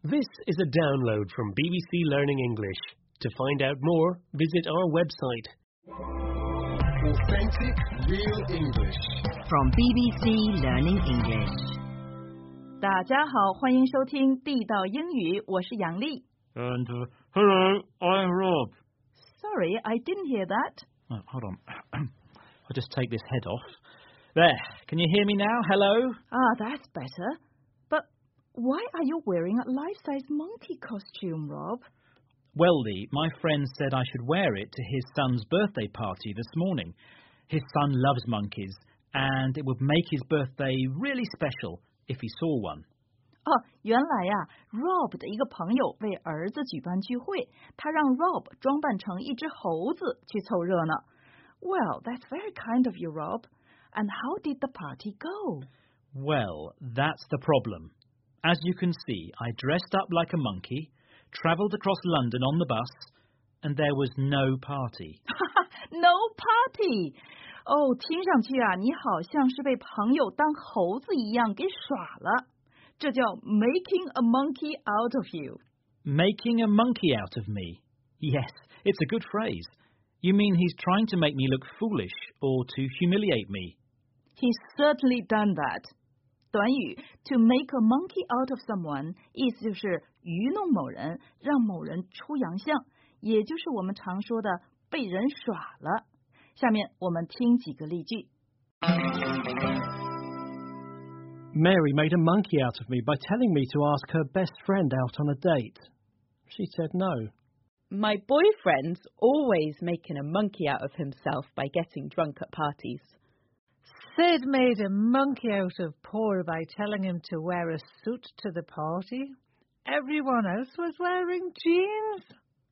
This is a download from BBC Learning English. To find out more, visit our website. Authentic Real English from BBC Learning English. 大家好，欢迎收听地道英语，我是杨丽。 And hello, I'm Rob. Sorry, I didn't hear that. Oh, hold on. I'll just take this head off. There, can you hear me now? Hello? That's better. But why are you wearing a life-size monkey costume, Rob? Well, Lee, my friend said I should wear it to his son's birthday party this morning. His son loves monkeys, and it would make his birthday really special if he saw one. 原来呀 Rob 的一个朋友为儿子举办聚会，他让 Rob 装扮成一只猴子去凑热闹。Well, that's very kind of you, Rob. And how did the party go? Well, that's the problem. As you can see, I dressed up like a monkey, travelled across London on the bus, and there was no party. No party! 听上去啊，你好像是被朋友当猴子一样给耍了。这叫 making a monkey out of you. Making a monkey out of me? Yes, it's a good phrase. You mean he's trying to make me look foolish or to humiliate me? He's certainly done that. 短语 to make a monkey out of someone 意思就是愚弄某人，让某人出洋相，也就是我们常说的被人耍了。下面我们听几个例句。 Mary made a monkey out of me by telling me to ask her best friend out on a date. She said no. My boyfriend's always making a monkey out of himself by getting drunk at parties. Sid made a monkey out of Paul by telling him to wear a suit to the party. Everyone else was wearing jeans.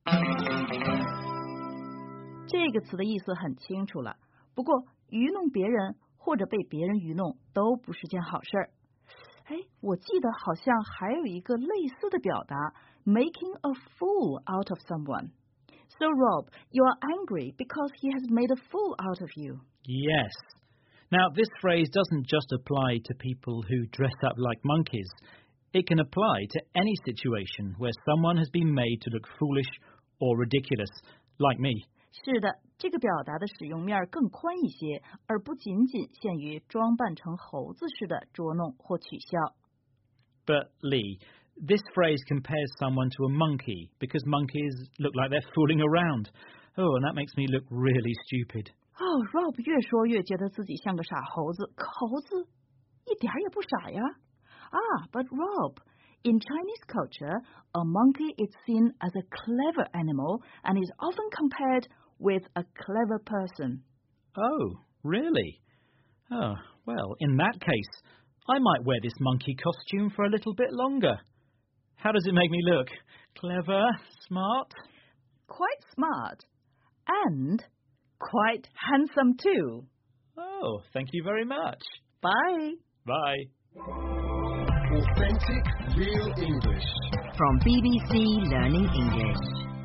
这个词的意思很清楚了，不过愚弄别人或者被别人愚弄都不是件好事儿。我记得好像还有一个类似的表达 making a fool out of someone. So Rob, you are angry because he has made a fool out of you. Yes. Now, this phrase doesn't just apply to people who dress up like monkeys. It can apply to any situation where someone has been made to look foolish or ridiculous, like me. 是的，这个表达的使用面更宽一些，而不仅仅限于装扮成猴子似的捉弄或取笑。 But, Lee, this phrase compares someone to a monkey because monkeys look like they're fooling around. Oh, and that makes me look really stupid. Rob 越说越觉得自己像个傻猴子，可猴子一点也不傻呀。But Rob, in Chinese culture, a monkey is seen as a clever animal and is often compared with a clever person. Oh, really? Oh, well, in that case, I might wear this monkey costume for a little bit longer. How does it make me look? Clever? Smart? Quite smart. And quite handsome too. Oh, thank you very much. Bye. Bye. Authentic Real English from BBC Learning English.